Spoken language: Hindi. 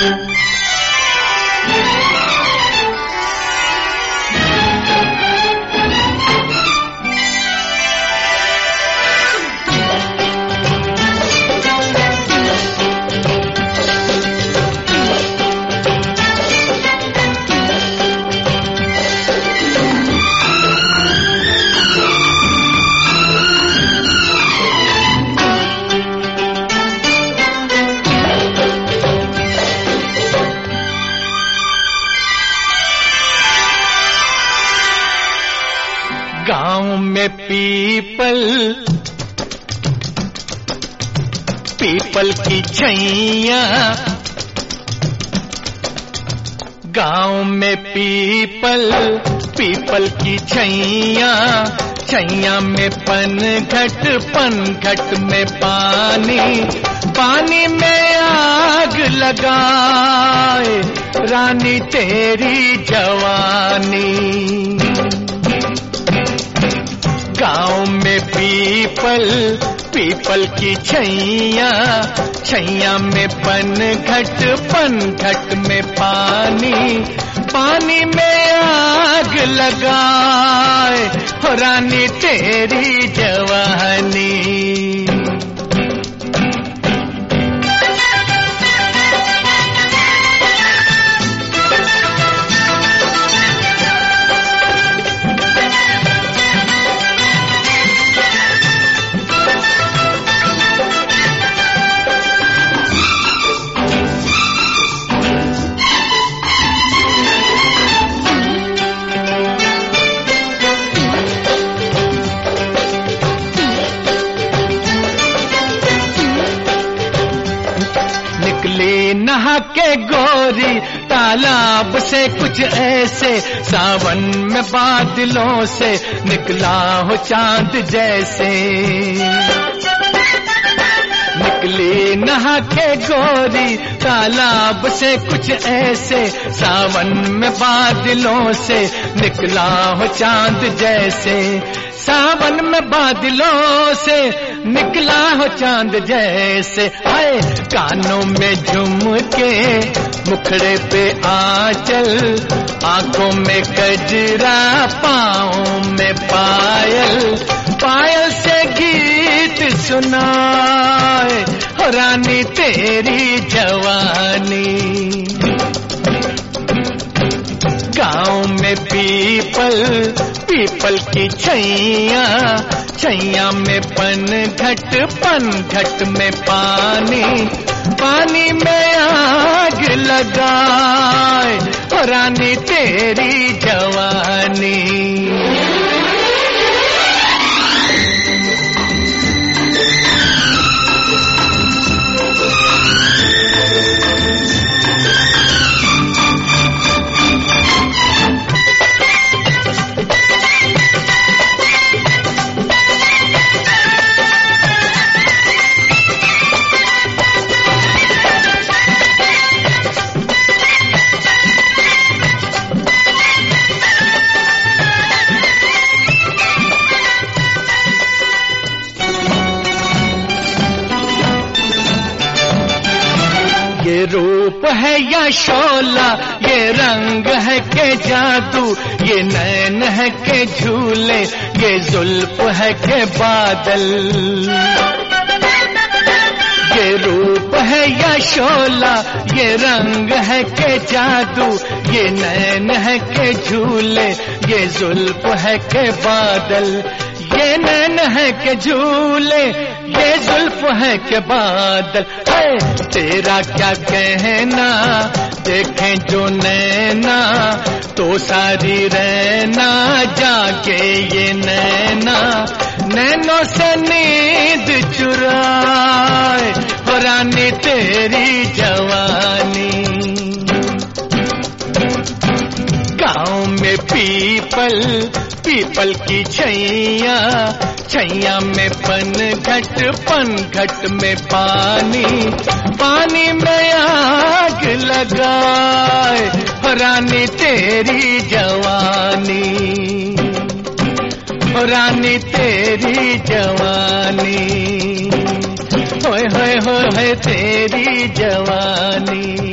गांव में पीपल की छैया, गांव में पीपल की छैया, छैया में पनघट में पानी में आग लगाए रानी तेरी जवानी। गांव में पीपल की छैया, छैया में पनघट में पानी में आग लगाए हो रानी तेरी जवानी। नहा के गोरी तालाब से कुछ ऐसे, सावन में बादलों से निकला हो चांद जैसे। निकली नहा के गोरी तालाब से कुछ ऐसे, सावन में बादलों से निकला हो चांद जैसे। सावन में बादलों से निकला हो चांद जैसे। हाय कानों में झुमके, मुखड़े पे आंचल, आंखों में गजरा, पाँव में पायल, पायल से गीत सुनाए हो रानी तेरी जवानी। गांव में पीपल की छैया, छैया में पनघट में पानी में आग लगाए हो रानी तेरी जवानी। ये रूप है या शोला, ये रंग है के जादू, ये नैन है के झूले, ये जुल्फ है के बादल। ये रूप है या शोला, ये रंग है के जादू, ये नैन है के झूले, ये जुल्फ है के बादल। ये नैन है के झूले, ये जुल्फ है के बादल। है तेरा क्या कहना, देखें जो नैना तो सारी रहना जाके ये नैना, नैनों से नींद चुराए हो रानी तेरी जवानी। गांव में पीपल की छैया, छैया में पनघट में पानी में आग लगाए हो रानी तेरी जवानी, हो रानी तेरी जवानी, होए होए होए तेरी जवानी।